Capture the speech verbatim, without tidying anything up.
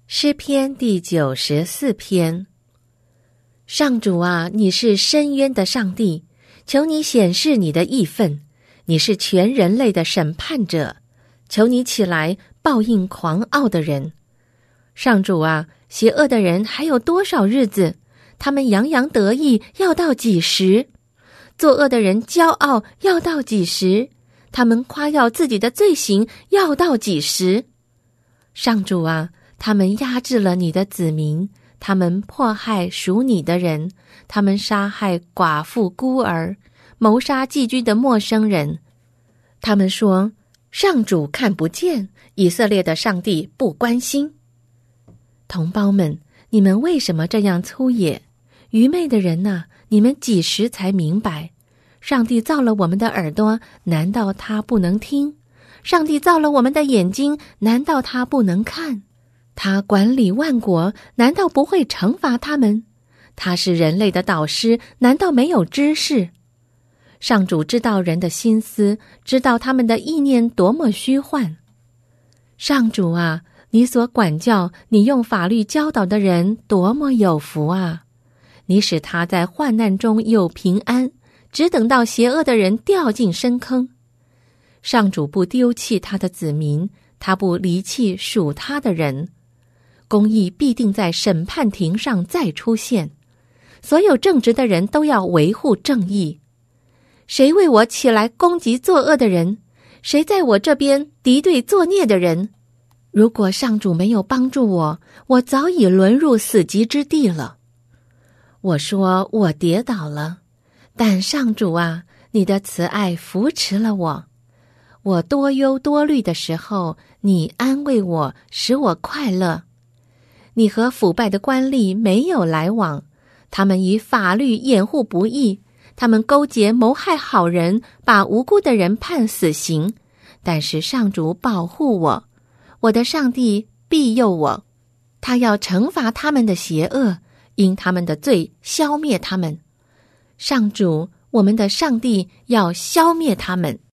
诗篇第九十四篇。上主啊，你是深渊的上帝，求你显示你的义愤，你是全人类的审判者，求你起来报应狂傲的人。上主啊，邪恶的人还有多少日子？他们洋洋得意要到几时？作恶的人骄傲要到几时？他们夸耀自己的罪行要到几时？上主啊，他们压制了你的子民，他们迫害属你的人，他们杀害寡妇孤儿，谋杀寄居的陌生人。他们说，上主看不见，以色列的上帝不关心。同胞们，你们为什么这样粗野？愚昧的人哪，你们几时才明白？上帝造了我们的耳朵，难道他不能听？上帝造了我们的眼睛，难道他不能看？他管理万国，难道不会惩罚他们？他是人类的导师，难道没有知识？上主知道人的心思，知道他们的意念多么虚幻。上主啊，你所管教、你用法律教导的人多么有福啊！你使他在患难中有平安，只等到邪恶的人掉进深坑。上主不丢弃他的子民，他不离弃属他的人。公义必定在审判庭上再出现，所有正直的人都要维护正义。谁为我起来攻击作恶的人？谁在我这边敌对作孽的人？如果上主没有帮助我，我早已沦入死寂之地了。我说我跌倒了，但上主啊，你的慈爱扶持了我。我多忧多虑的时候，你安慰我，使我快乐。你和腐败的官吏没有来往，他们以法律掩护不义，他们勾结谋害好人，把无辜的人判死刑。但是上主保护我，我的上帝庇佑我，他要惩罚他们的邪恶，因他们的罪消灭他们。上主，我们的上帝要消灭他们。